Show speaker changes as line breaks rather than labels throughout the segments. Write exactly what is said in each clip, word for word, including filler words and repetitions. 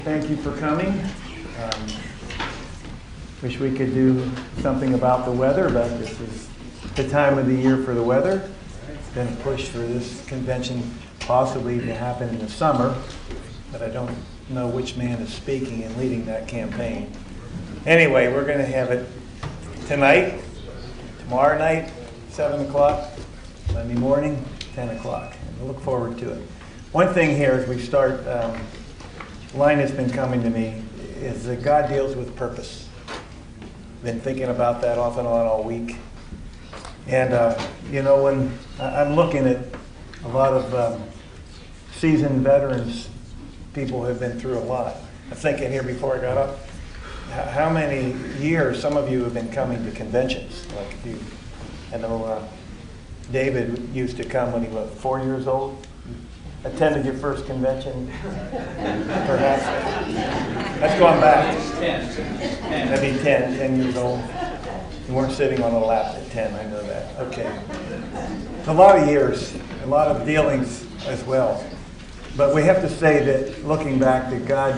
Thank you for coming. Um, wish we could do something about the weather, but this is the time of the year for the weather. It's been pushed for this convention possibly to happen in the summer, but I don't know which man is speaking and leading that campaign. Anyway, we're going to have it tonight, tomorrow night, seven o'clock, Monday morning, ten o'clock. And we'll look forward to it. One thing here as we start, um, line that's been coming to me is that God deals with purpose. Been thinking about that off and on all week. And, uh, you know, when I'm looking at a lot of um, seasoned veterans, people who have been through a lot. I'm thinking here before I got up, how many years some of you have been coming to conventions? Like you, I know uh, David used to come when he was four years old. Attended your first convention, perhaps? That's going back. ten. Maybe ten, ten years old. You weren't sitting on a lap at ten, I know that. Okay. It's a lot of years, a lot of dealings as well. But we have to say that, looking back, that God,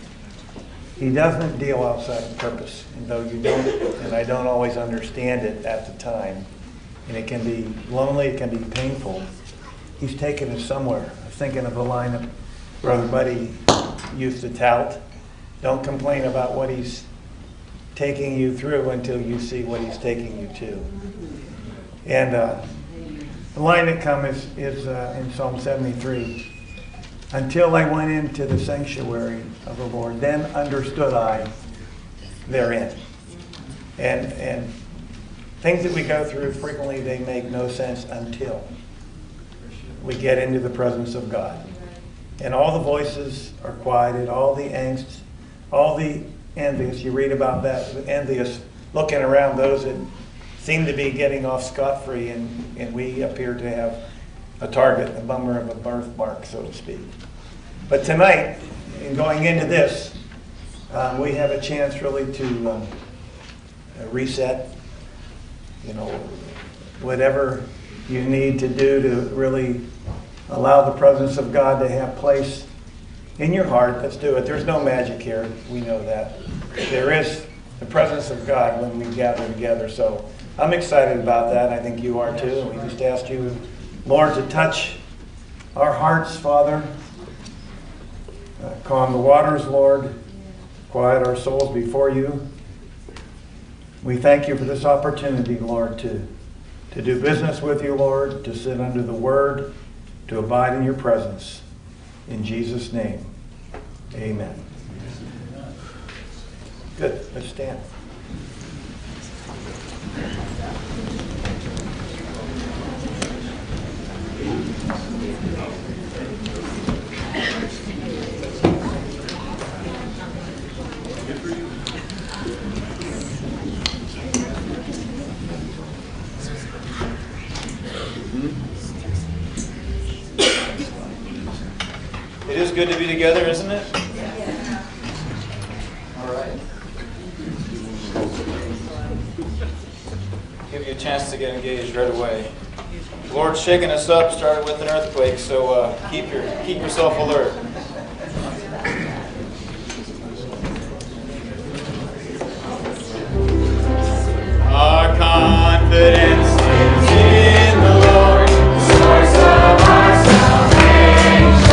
He doesn't deal outside of purpose. And though you don't, and I don't always understand it at the time, and it can be lonely, it can be painful, He's taken us somewhere. Thinking of the line that Brother Buddy used to tout. Don't complain about what he's taking you through until you see what he's taking you to. And uh, the line that comes is, is uh, in Psalm seventy-three. Until I went into the sanctuary of the Lord, then understood I therein. And, and things that we go through frequently, they make no sense until we get into the presence of God. And all the voices are quieted, all the angst, all the envious. You read about that, the envious looking around those that seem to be getting off scot-free, and, and we appear to have a target, a bummer of a birthmark, so to speak. But tonight, in going into this, um, we have a chance really to um, reset, you know, whatever you need to do to really allow the presence of God to have place in your heart. Let's do it. There's no magic here. We know that. There is the presence of God when we gather together. So I'm excited about that. I think you are too. We just asked you, Lord, to touch our hearts, Father. Uh, calm the waters, Lord. Quiet our souls before you. We thank you for this opportunity, Lord, to to do business with you, Lord, to sit under the Word, to abide in your presence. In Jesus' name, amen. Good. Let's stand.
It is good to be together, isn't it? Yeah. All right. Give you a chance to get engaged right away. The Lord's shaking us up, started with an earthquake, so uh, keep your keep yourself alert. Our confidence is in the Lord, the source of our salvation.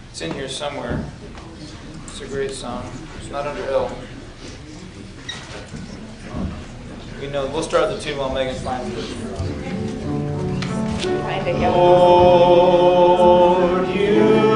It's in here somewhere. It's a great song. It's not under L. We know. We'll start the tune while Megan finds it.
Find it, yeah.
Lord, you